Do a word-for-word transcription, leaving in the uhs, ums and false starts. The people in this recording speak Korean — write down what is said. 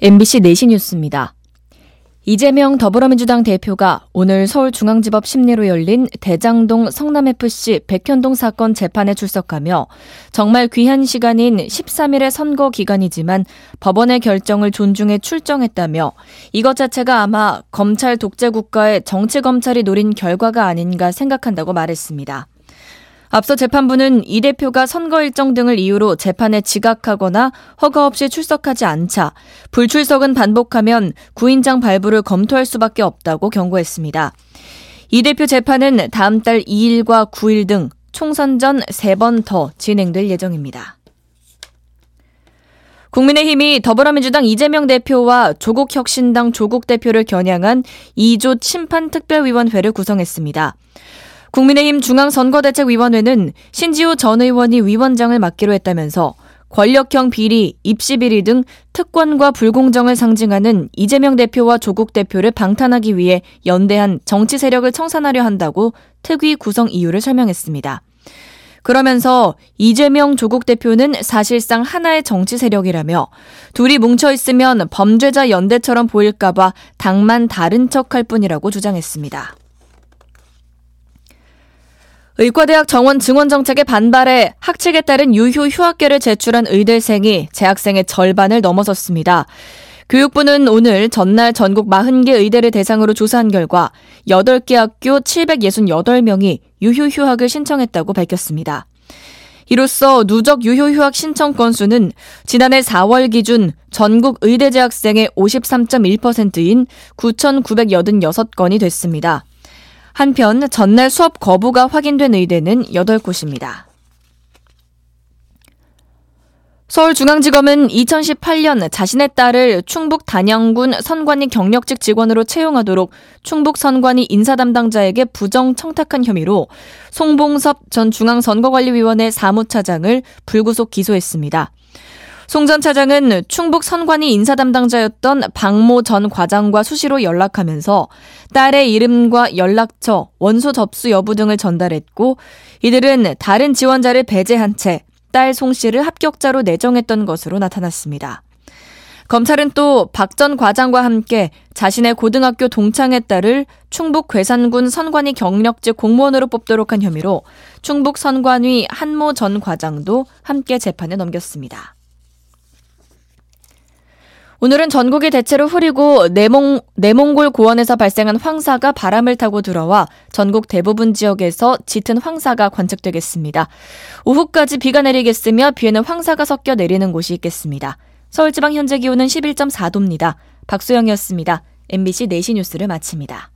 엠비씨 내시 뉴스입니다. 이재명 더불어민주당 대표가 오늘 서울중앙지법 심리로 열린 대장동 성남에프씨 백현동 사건 재판에 출석하며 정말 귀한 시간인 십삼 일의 선거 기간이지만 법원의 결정을 존중해 출정했다며 이것 자체가 아마 검찰 독재 국가의 정치검찰이 노린 결과가 아닌가 생각한다고 말했습니다. 앞서 재판부는 이 대표가 선거 일정 등을 이유로 재판에 지각하거나 허가 없이 출석하지 않자 불출석은 반복하면 구인장 발부를 검토할 수밖에 없다고 경고했습니다. 이 대표 재판은 다음 달 이 일과 구 일 등 총선 전 세 번 더 진행될 예정입니다. 국민의힘이 더불어민주당 이재명 대표와 조국혁신당 조국 대표를 겨냥한 이 조 심판특별위원회를 구성했습니다. 국민의힘 중앙선거대책위원회는 신지호 전 의원이 위원장을 맡기로 했다면서 권력형 비리, 입시 비리 등 특권과 불공정을 상징하는 이재명 대표와 조국 대표를 방탄하기 위해 연대한 정치 세력을 청산하려 한다고 특위 구성 이유를 설명했습니다. 그러면서 이재명 조국 대표는 사실상 하나의 정치 세력이라며 둘이 뭉쳐있으면 범죄자 연대처럼 보일까봐 당만 다른 척할 뿐이라고 주장했습니다. 의과대학 정원 증원 정책에 반발해 학칙에 따른 유효 휴학계를 제출한 의대생이 재학생의 절반을 넘어섰습니다. 교육부는 오늘 전날 전국 사십 개 의대를 대상으로 조사한 결과 여덟 개 학교 칠백육십팔 명이 유효 휴학을 신청했다고 밝혔습니다. 이로써 누적 유효 휴학 신청 건수는 지난해 사월 기준 전국 의대 재학생의 오십삼 점 일 퍼센트인 구천구백팔십육 건이 됐습니다. 한편 전날 수업 거부가 확인된 의대는 여덟 곳입니다. 서울중앙지검은 이천십팔 년 자신의 딸을 충북 단양군 선관위 경력직 직원으로 채용하도록 충북 선관위 인사 담당자에게 부정 청탁한 혐의로 송봉섭 전 중앙선거관리위원회 사무차장을 불구속 기소했습니다. 송 전 차장은 충북 선관위 인사 담당자였던 박모 전 과장과 수시로 연락하면서 딸의 이름과 연락처, 원소 접수 여부 등을 전달했고 이들은 다른 지원자를 배제한 채 딸 송 씨를 합격자로 내정했던 것으로 나타났습니다. 검찰은 또 박 전 과장과 함께 자신의 고등학교 동창의 딸을 충북 괴산군 선관위 경력직 공무원으로 뽑도록 한 혐의로 충북 선관위 한모 전 과장도 함께 재판에 넘겼습니다. 오늘은 전국이 대체로 흐리고 내몽, 내몽골 고원에서 발생한 황사가 바람을 타고 들어와 전국 대부분 지역에서 짙은 황사가 관측되겠습니다. 오후까지 비가 내리겠으며 비에는 황사가 섞여 내리는 곳이 있겠습니다. 서울지방 현재 기온은 십일 점 사 도입니다. 박소영이었습니다. 엠비씨 내시 뉴스를 마칩니다.